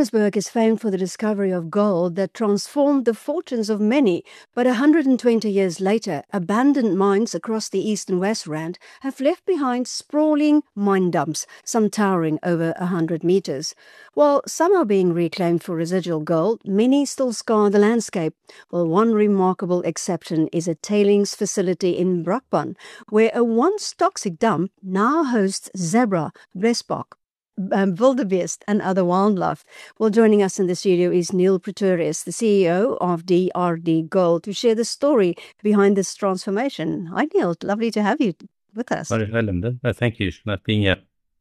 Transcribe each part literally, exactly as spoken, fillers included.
Johannesburg is famed for the discovery of gold that transformed the fortunes of many, but one hundred twenty years later, abandoned mines across the East and West Rand have left behind sprawling mine dumps, some towering over one hundred meters. While some are being reclaimed for residual gold, many still scar the landscape. Well, one remarkable exception is a tailings facility in Brakpan, where a once toxic dump now hosts zebra, blesbok, Um, wildebeest and other wildlife. Well, joining us in the studio is Neil Pretorius, the C E O of D R D Gold, to share the story behind this transformation. Hi, Neil. Lovely to have you with us. Hi, Linda. No, thank you for being here.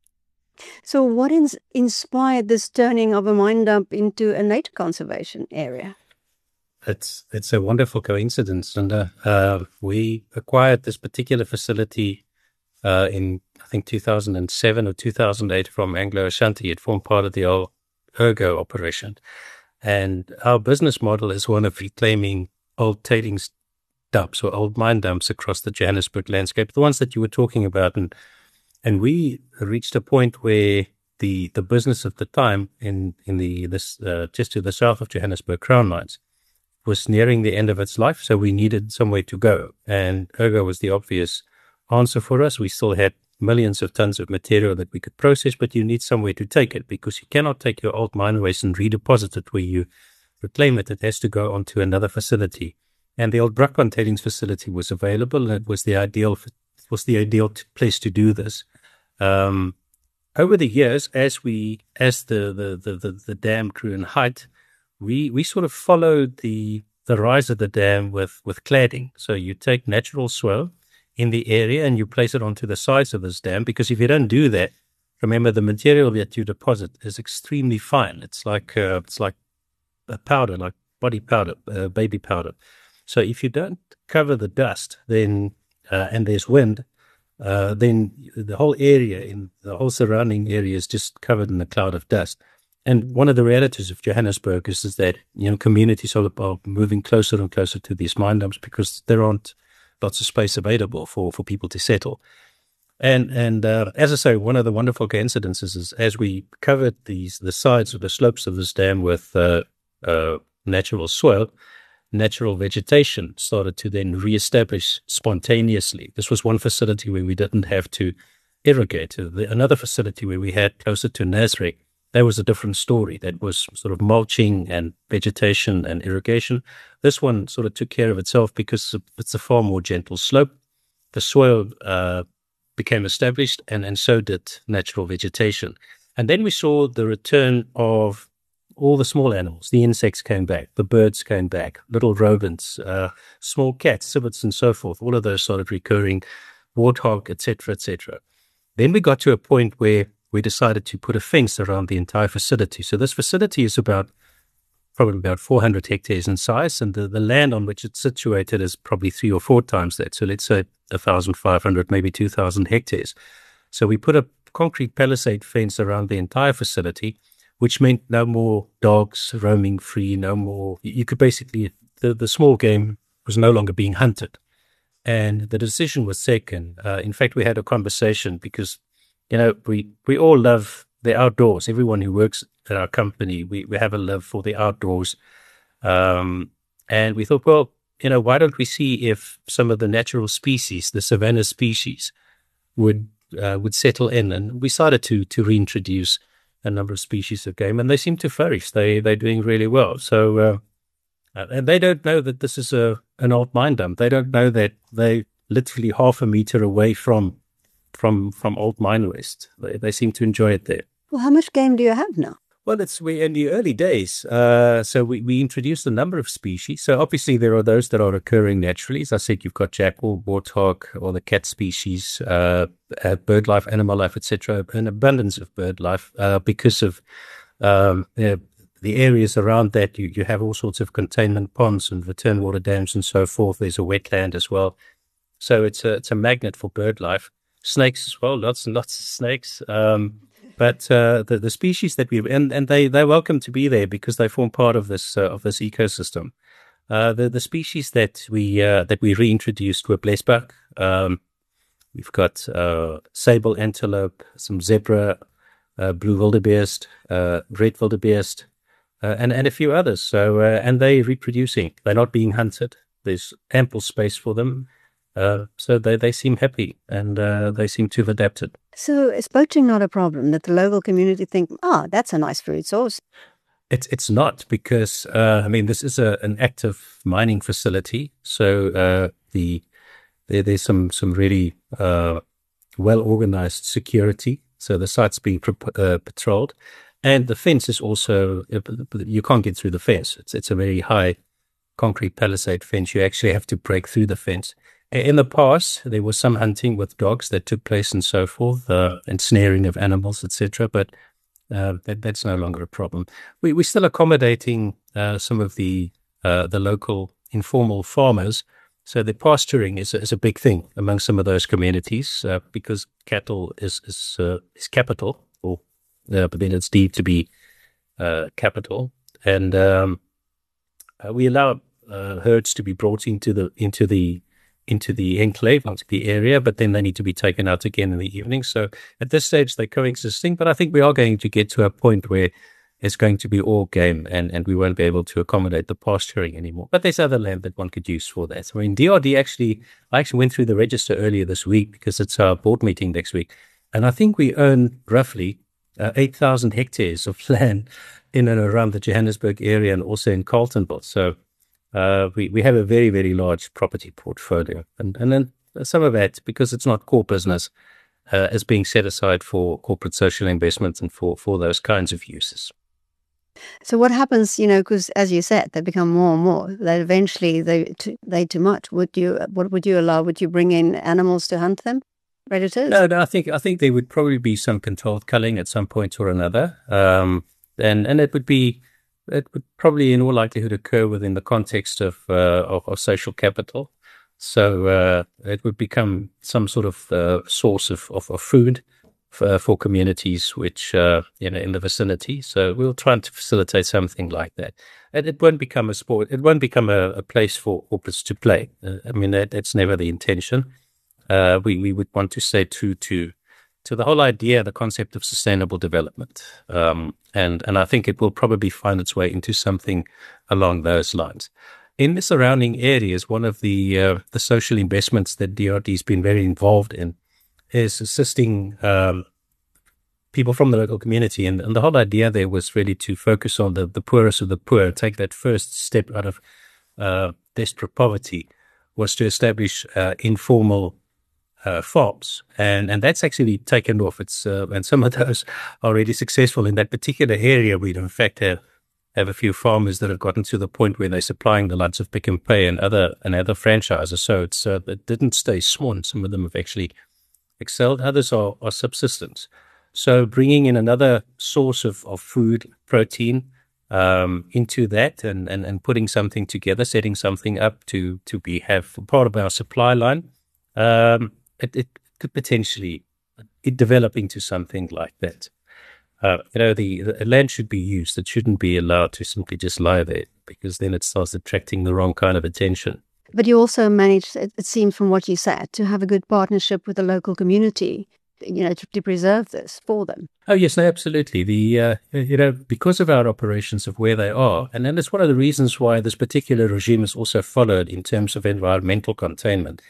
So what ins- inspired this turning of a mine dump into a nature conservation area? It's it's a wonderful coincidence, Linda. Uh, we acquired this particular facility uh, in, I think, two thousand seven or two thousand eight from Anglo Ashanti. It formed part of the old Ergo operation. And our business model is one of reclaiming old tailings dumps or old mine dumps across the Johannesburg landscape, the ones that you were talking about. And and we reached a point where the the business at the time in, in the this uh, just to the south of Johannesburg, Crown Mines, was nearing the end of its life, so we needed somewhere to go. And Ergo was the obvious answer for us. We still had millions of tons of material that we could process, but you need somewhere to take it, because you cannot take your old mine waste and redeposit it where you reclaim it. It has to go onto another facility. And the old Brakpan tailings facility was available, and it was the ideal it was the ideal place to do this. Um, over the years, as we as the the the, the, the dam grew in height, we we sort of followed the the rise of the dam with with cladding. So you take natural swell in the area and you place it onto the sides of this dam, because if you don't do that, remember, the material that you deposit is extremely fine. It's like uh, it's like a powder, like body powder, uh, baby powder. So if you don't cover the dust, then uh, and there's wind, uh, then the whole area, in the whole surrounding area, is just covered in a cloud of dust. And one of the realities of Johannesburg is, is that, you know, communities are, are moving closer and closer to these mine dumps because there aren't lots of space available for, for people to settle. And and uh, as I say, one of the wonderful coincidences is, as we covered these the sides of the slopes of this dam with uh, uh, natural soil, natural vegetation started to then reestablish spontaneously. This was one facility where we didn't have to irrigate. The, another facility where we had closer to Nasrec, that was a different story. That was sort of mulching and vegetation and irrigation. This one sort of took care of itself because it's a far more gentle slope. The soil uh, became established, and, and so did natural vegetation. And then we saw the return of all the small animals. The insects came back, the birds came back, little rodents, uh, small cats, civets, and so forth. All of those started recurring, warthog, et cetera, et cetera. Then we got to a point where we decided to put a fence around the entire facility. So this facility is about probably about four hundred hectares in size, and the, the land on which it's situated is probably three or four times that. So let's say one thousand five hundred, maybe two thousand hectares. So we put a concrete palisade fence around the entire facility, which meant no more dogs roaming free, no more. You could basically, the, the small game was no longer being hunted. And the decision was taken. Uh, in fact, we had a conversation because, you know, we, we all love the outdoors. Everyone who works at our company, we, we have a love for the outdoors. Um, and we thought, well, you know, why don't we see if some of the natural species, the savanna species, would uh, would settle in? And we started to to reintroduce a number of species of game, and they seem to flourish. They, they're doing really well. So, uh, and they don't know that this is a an old mine dump. They don't know that they literally half a meter away from from from old mine waste. They, they seem to enjoy it there. Well, how much game do you have now? Well, it's we in the early days. Uh, so we, we introduced a number of species. So obviously there are those that are occurring naturally. As I said, you've got jackal, warthog, or the cat species, uh, uh, bird life, animal life, et cetera. An abundance of bird life uh, because of um, uh, the areas around that. You, you have all sorts of containment ponds and return water dams and so forth. There's a wetland as well. So it's a, it's a magnet for bird life. Snakes as well, lots and lots of snakes. Um, But uh, the the species that we and and they they're welcome to be there because they form part of this uh, of this ecosystem. Uh, the the species that we uh, that we reintroduced were blesbok. Um, we've got uh, sable antelope, some zebra, uh, blue wildebeest, uh, red wildebeest, uh, and, and a few others. So, uh, and they're reproducing. They're not being hunted. There's ample space for them. Uh, so they, they seem happy, and uh, they seem to have adapted. So is poaching not a problem that the local community think, ah, oh, that's a nice food source? It's it's not, because, uh, I mean, this is a, an active mining facility. So uh, the there, there's some, some really uh, well-organized security. So the site's being uh, patrolled. And the fence is also, you can't get through the fence. It's, it's a very high concrete palisade fence. You actually have to break through the fence. In the past, there was some hunting with dogs that took place and so forth, uh, and snaring of animals, et cetera. But uh, that, that's no longer a problem. We, we're still accommodating uh, some of the uh, the local informal farmers. So the pasturing is, is a big thing among some of those communities, uh, because cattle is is, uh, is capital, or uh, but then it's deemed to be uh, capital, and um, uh, we allow uh, herds to be brought into the into the into the enclave, into the area, but then they need to be taken out again in the evening. So at this stage, they're coexisting, but I think we are going to get to a point where it's going to be all game, and, and we won't be able to accommodate the pasturing anymore. But there's other land that one could use for that. So in D R D, actually, I actually went through the register earlier this week because it's our board meeting next week. And I think we own roughly uh, eight thousand hectares of land in and around the Johannesburg area, and also in Carletonville. So Uh, we, we have a very, very large property portfolio. And, and then some of that, because it's not core business, uh, is being set aside for corporate social investments and for, for those kinds of uses. So what happens, you know, because as you said, they become more and more, that eventually they too, they too much. Would you, what would you allow? Would you bring in animals to hunt them? Predators? No, no, I think, I think there would probably be some controlled culling at some point or another. Um, and, and it would be, It would probably, in all likelihood, occur within the context of uh, of, of social capital. So uh, it would become some sort of uh, source of, of, of food for, for communities which uh, you know, in the vicinity. So we'll try to facilitate something like that. And it won't become a sport. It won't become a, a place for corporates to play. Uh, I mean, that, that's never the intention. Uh, we we would want to stay true to. to the whole idea, the concept of sustainable development. Um, and, and I think it will probably find its way into something along those lines. In the surrounding areas, one of the uh, the social investments that D R D has been very involved in is assisting um, people from the local community. And, and the whole idea there was really to focus on the, the poorest of the poor, take that first step out of uh, desperate poverty, was to establish uh, informal Uh, farms, and and that's actually taken off. It's uh, and some of those are really successful in that particular area. We in fact have have a few farmers that have gotten to the point where they're supplying the likes of Pick n Pay and other and other franchises. So it's uh, it didn't stay small. Some of them have actually excelled. Others are are subsistence. So bringing in another source of of food, protein, um, into that, and and and putting something together, setting something up to to be have part of our supply line. Um, It, it could potentially it develop into something like that. Uh, you know, the, the land should be used. It shouldn't be allowed to simply just lie there, because then it starts attracting the wrong kind of attention. But you also managed, it, it seems from what you said, to have a good partnership with the local community, you know, to, to preserve this for them. Oh, yes, no, absolutely. The, uh, you know, because of our operations of where they are, and then it's one of the reasons why this particular regime is also followed in terms of environmental containment.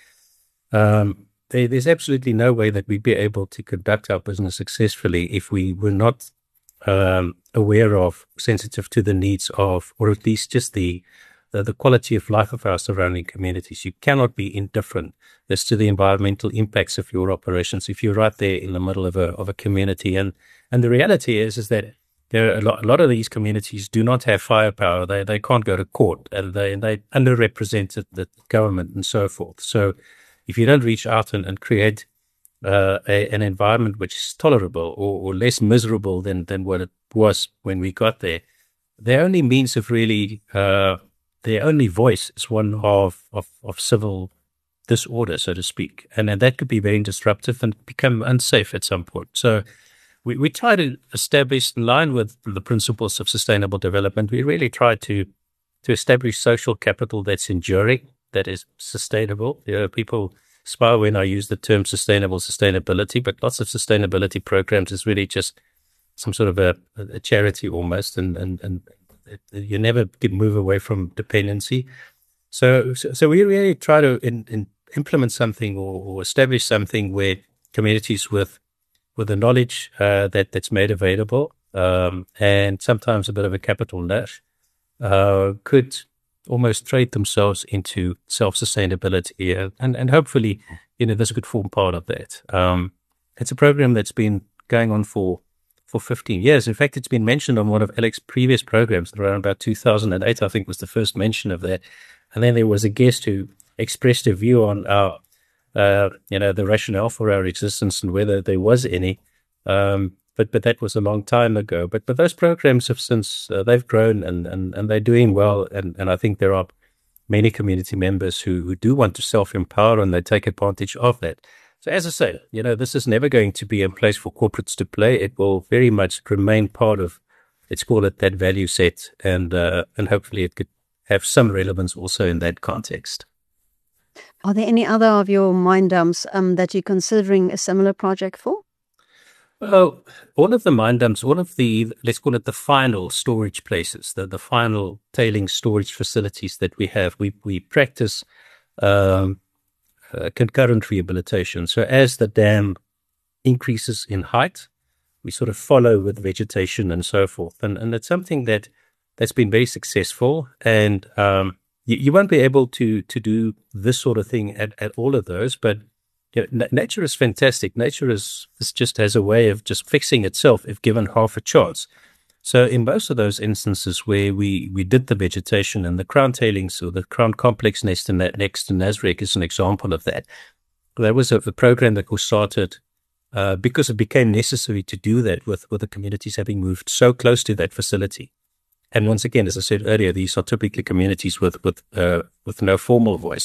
Um, There, there's absolutely no way that we'd be able to conduct our business successfully if we were not um, aware of, sensitive to the needs of, or at least just the, the the quality of life of our surrounding communities. You cannot be indifferent as to the environmental impacts of your operations if you're right there in the middle of a of a community. And and the reality is is that there are a lot, a lot of these communities do not have firepower. They they can't go to court, and they they underrepresented the government and so forth. So if you don't reach out and, and create uh, a, an environment which is tolerable or, or less miserable than, than what it was when we got there, their only means of really, uh, their only voice is one of, of, of civil disorder, so to speak. And, and that could be very disruptive and become unsafe at some point. So we, we try to establish, in line with the principles of sustainable development, we really try to, to establish social capital that's enduring, that is sustainable. You know, people smile when I use the term sustainable sustainability, but lots of sustainability programs is really just some sort of a, a charity almost, and, and, and It, you never can move away from dependency. So, so, so we really try to in, in implement something or, or establish something where communities with with the knowledge uh, that that's made available um, and sometimes a bit of a capital dash uh, could almost trade themselves into self-sustainability, and, and, and hopefully, you know, this could form part of that. Um, it's a program that's been going on for, for fifteen years. In fact, it's been mentioned on one of Alex's previous programs around about two thousand eight, I think was the first mention of that. And then there was a guest who expressed a view on our, uh, you know, the rationale for our existence and whether there was any. Um, But but that was a long time ago. But but those programs have since uh, they've grown and, and, and they're doing well. And, and I think there are many community members who, who do want to self-empower and they take advantage of that. So as I say, you know, this is never going to be a place for corporates to play. It will very much remain part of, let's call it that value set, and uh, and hopefully it could have some relevance also in that context. Are there any other of your mine dumps um, that you're considering a similar project for? Well, all of the mine dumps, all of the, let's call it the final storage places, the, the final tailing storage facilities that we have, we, we practice um, uh, concurrent rehabilitation. So as the dam increases in height, we sort of follow with vegetation and so forth. And, and it's something that, that's been very successful. And um, you, you won't be able to, to do this sort of thing at, at all of those, but you know, nature is fantastic. Nature is, is just has a way of just fixing itself if given half a chance. So in most of those instances where we, we did the vegetation and the Crown tailings or the Crown complex next to, next to Nasrec is an example of that. There was a, a program that was started uh, because it became necessary to do that with, with the communities having moved so close to that facility. And once again, as I said earlier, these are typically communities with, with, uh, with no formal voice.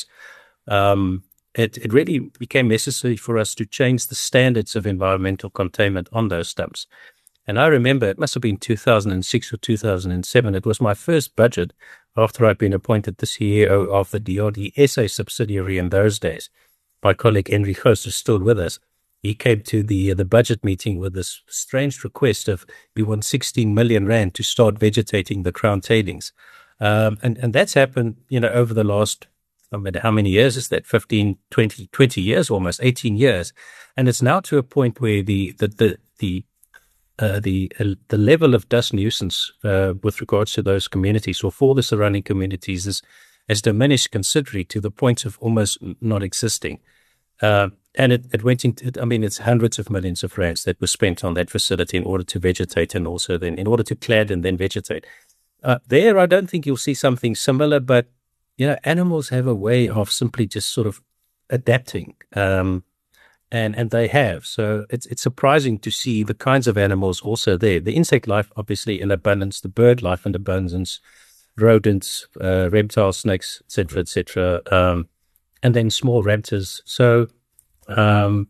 Um, It, it really became necessary for us to change the standards of environmental containment on those dumps. And I remember it must have been two thousand six or two thousand seven. It was my first budget after I'd been appointed the C E O of the D R D S A subsidiary in those days. My colleague Henry Goos is still with us. He came to the, uh, the budget meeting with this strange request of we want sixteen million rand to start vegetating the Crown tailings. Um, and, and that's happened, you know, over the last I mean, how many years is that? fifteen, twenty, twenty years, almost eighteen years. And it's now to a point where the, the, the, the, uh, the, uh, the level of dust nuisance, uh, with regards to those communities or for the surrounding communities is, has diminished considerably to the point of almost not existing. Uh, and it, it went into, I mean, it's hundreds of millions of rands that were spent on that facility in order to vegetate and also then in order to clad and then vegetate. Uh, there, I don't think you'll see something similar, but you know, animals have a way of simply just sort of adapting, um, and and they have. So it's it's surprising to see the kinds of animals also there. The insect life, obviously, in abundance. The bird life in abundance. Rodents, uh, reptiles, snakes, et cetera, et cetera, um, and then small raptors. So um,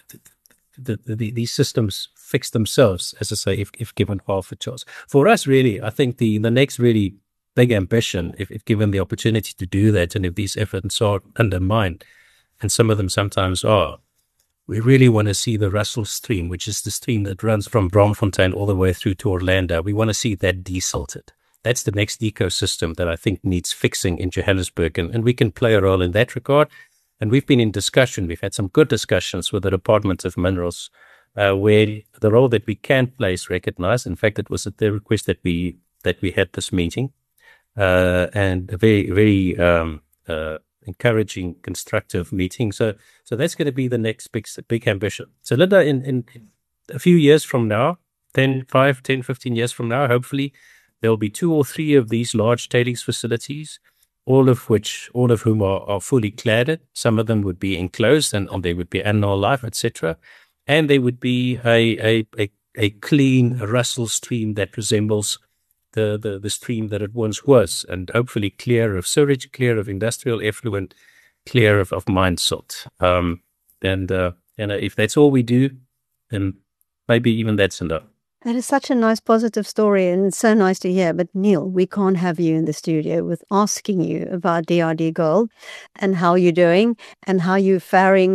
the, the, the, these systems fix themselves, as I say, if, if given half a chance. For us, really, I think the the next really big ambition, if, if given the opportunity to do that, and if these efforts are undermined, and some of them sometimes are, we really want to see the Russell Stream, which is the stream that runs from Braamfontein all the way through to Orlando. We want to see that desalted. That's the next ecosystem that I think needs fixing in Johannesburg, and, and we can play a role in that regard. And we've been in discussion. We've had some good discussions with the Department of Minerals, uh, where the role that we can play is recognized. In fact, it was at the request that we that we had this meeting. Uh, and a very, very um, uh, encouraging, constructive meeting. So, so that's going to be the next big, big ambition. So, Linda, in, in, in a few years from now, ten, five, ten, fifteen years from now, hopefully, there'll be two or three of these large tailings facilities, all of which, all of whom are, are fully cladded. Some of them would be enclosed, and or they would be animal life, et cetera. And there would be a a a, a clean Russell Stream that resembles The, the the stream that it once was, and hopefully clear of sewage, clear of industrial effluent, clear of, of mine silt. Um, and uh, you know, if that's all we do, then maybe even that's enough. That is such a nice, positive story, and it's so nice to hear. But Neil, we can't have you in the studio with asking you about D R D Gold and how you're doing and how you're faring with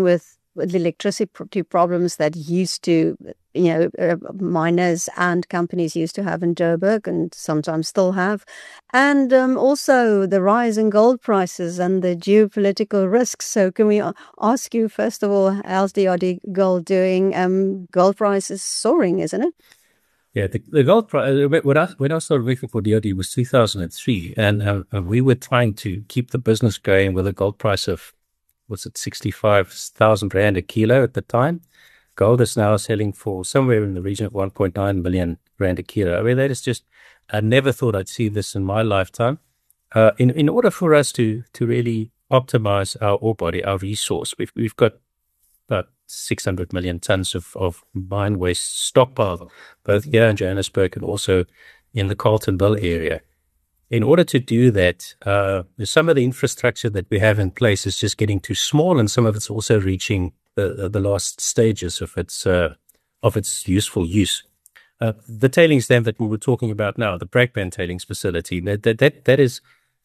the electricity problems that used to, you know, uh, miners and companies used to have in Joburg and sometimes still have. And um, also the rise in gold prices and the geopolitical risks. So can we ask you, first of all, how's D R D Gold doing? Um, gold price is soaring, isn't it? Yeah, the, the gold price, when I, when I started working for D R D was two thousand three, and uh, we were trying to keep the business going with a gold price of, was it sixty-five thousand rand a kilo at the time? Gold is now selling for somewhere in the region of one point nine million rand a kilo. I mean, that is just, I never thought I'd see this in my lifetime. Uh, in, in order for us to, to really optimize our ore body, our resource, we've, we've got about six hundred million tons of, of mine waste stockpile, both here in Johannesburg and also in the Carletonville area. In order to do that, uh, some of the infrastructure that we have in place is just getting too small, and some of it's also reaching the, the last stages of its uh, of its useful use. Uh, the tailings dam that we were talking about now, the Brakpan tailings facility, that that that, that is,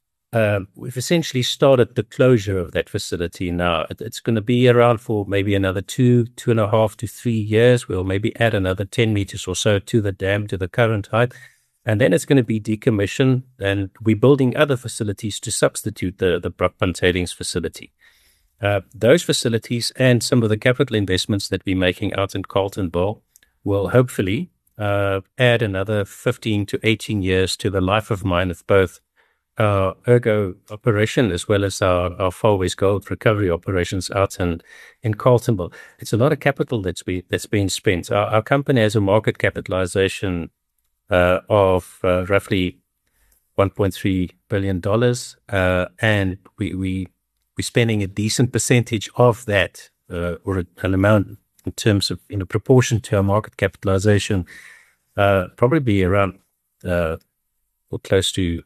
um, we've essentially started the closure of that facility now. It, it's going to be around for maybe another two, two and a half to three years. We'll maybe add another ten meters or so to the dam, to the current height. And then it's going to be decommissioned, and we're building other facilities to substitute the, the Brakpan tailings facility. Uh, those facilities and some of the capital investments that we're making out in Carletonville will hopefully uh, add another fifteen to eighteen years to the life of mine of both our Ergo operation as well as our, our Far West Gold recovery operations out in, in Carletonville. It's a lot of capital that's, be, that's being spent. Our, our company has a market capitalization Uh, of uh, roughly one point three billion dollars, uh, and we, we, we're spending a decent percentage of that, uh, or a, an amount in terms of, in a proportion to our market capitalization, uh, probably be around uh, or close to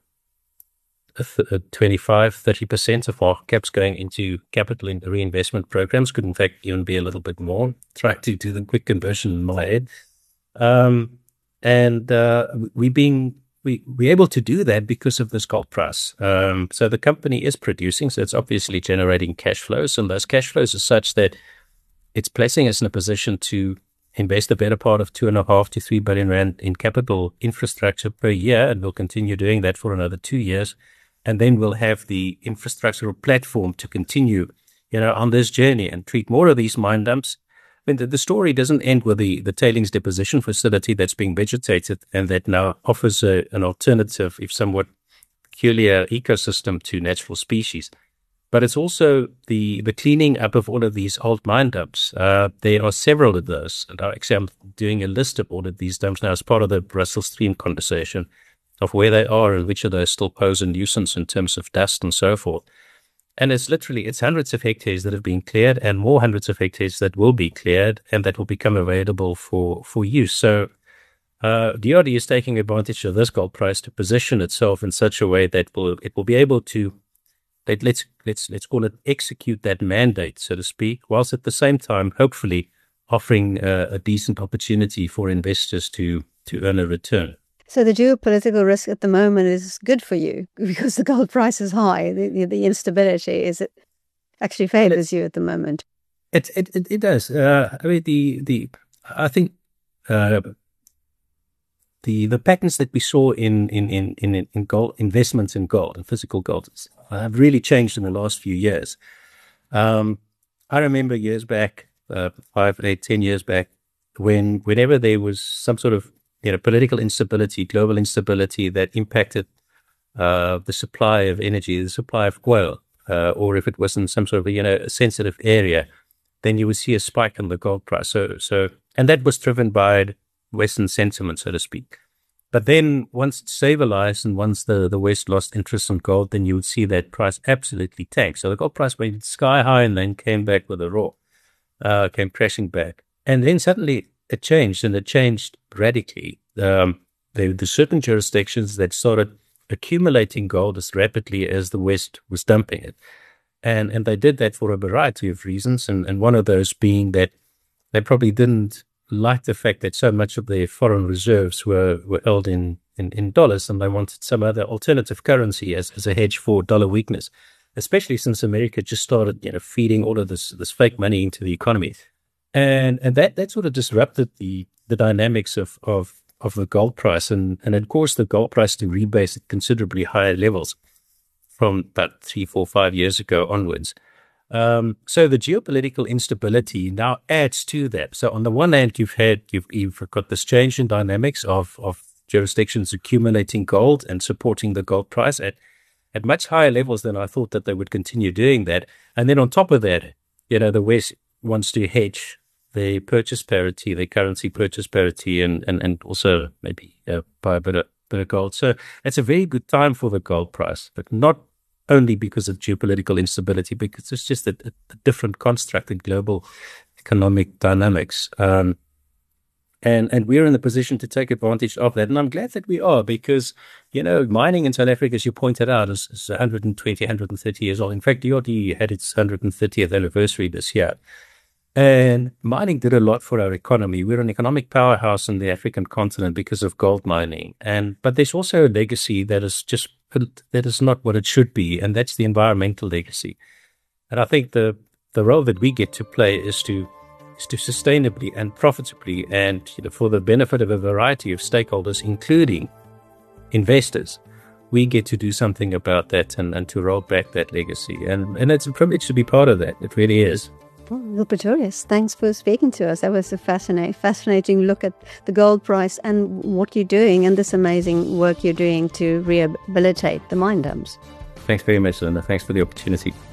twenty-five, thirty percent of our caps going into capital in reinvestment programs. Could in fact even be a little bit more. Try to do the quick conversion in my head. Um, And uh, we being we we able to do that because of this gold price. Um, so the company is producing, so it's obviously generating cash flows, and those cash flows are such that it's placing us in a position to invest the better part of two and a half to three billion rand in capital infrastructure per year, and we'll continue doing that for another two years, and then we'll have the infrastructural platform to continue, you know, on this journey and treat more of these mine dumps. I mean, the, the story doesn't end with the, the tailings deposition facility that's being vegetated and that now offers a, an alternative, if somewhat peculiar ecosystem to natural species. But it's also the, the cleaning up of all of these old mine dumps. Uh, there are several of those. And actually, I'm doing a list of all of these dumps now as part of the Brussels Stream conversation of where they are and which of those still pose a nuisance in terms of dust and so forth. And it's literally, it's hundreds of hectares that have been cleared and more hundreds of hectares that will be cleared and that will become available for, for use. So uh, D R D is taking advantage of this gold price to position itself in such a way that will it will be able to, let, let's, let's, let's call it, execute that mandate, so to speak, whilst at the same time, hopefully, offering uh, a decent opportunity for investors to, to earn a return. So the geopolitical risk at the moment is good for you because the gold price is high. The, the, the instability is it actually favors it, you at the moment. It it it, it does. Uh, I mean the the I think uh, the the patterns that we saw in in in in, in gold investments in gold and physical gold have really changed in the last few years. Um, I remember years back, uh, five, eight, ten years back, when whenever there was some sort of you know, political instability, global instability that impacted uh, the supply of energy, the supply of oil, uh, or if it was in some sort of, you know, a sensitive area, then you would see a spike in the gold price. So, so, and that was driven by Western sentiment, so to speak. But then once it stabilized and once the, the West lost interest in gold, then you would see that price absolutely tank. So the gold price went sky high and then came back with a roar, uh, came crashing back. And then suddenly it changed, and it changed radically. Um, there were certain jurisdictions that started accumulating gold as rapidly as the West was dumping it. And and they did that for a variety of reasons, and, and one of those being that they probably didn't like the fact that so much of their foreign reserves were, were held in, in, in dollars, and they wanted some other alternative currency as, as a hedge for dollar weakness. especially since America just started, you know, feeding all of this this fake money into the economy, and and that that sort of disrupted the the dynamics of of of the gold price, and and it caused the gold price to rebase at considerably higher levels from about three, four, five years ago onwards. Um, so the geopolitical instability now adds to that. So on the one hand, you've had you've, you've got this change in dynamics of of jurisdictions accumulating gold and supporting the gold price at at much higher levels than I thought that they would continue doing that. And then on top of that, you know, the West wants to hedge the purchase parity, the currency purchase parity, and and and also maybe uh, buy a bit of bit of gold. So it's a very good time for the gold price, but not only because of geopolitical instability, because it's just a, a different construct in global economic dynamics. Um, and and we're in the position to take advantage of that. And I'm glad that we are, because, you know, mining in South Africa, as you pointed out, is, is one hundred twenty, one hundred thirty years old. In fact, D R D had its one hundred thirtieth anniversary this year. And mining did a lot for our economy. We're an economic powerhouse in the African continent because of gold mining. And but there's also a legacy that is just that is not what it should be, and that's the environmental legacy. And I think the the role that we get to play is to is to sustainably and profitably, and, you know, for the benefit of a variety of stakeholders, including investors, we get to do something about that and, and to roll back that legacy. And and it's a privilege to be part of that. It really is. Well, Pretorius, thanks for speaking to us. That was a fascinating, fascinating look at the gold price and what you're doing and this amazing work you're doing to rehabilitate the mine dumps. Thanks very much, Linda. Thanks for the opportunity.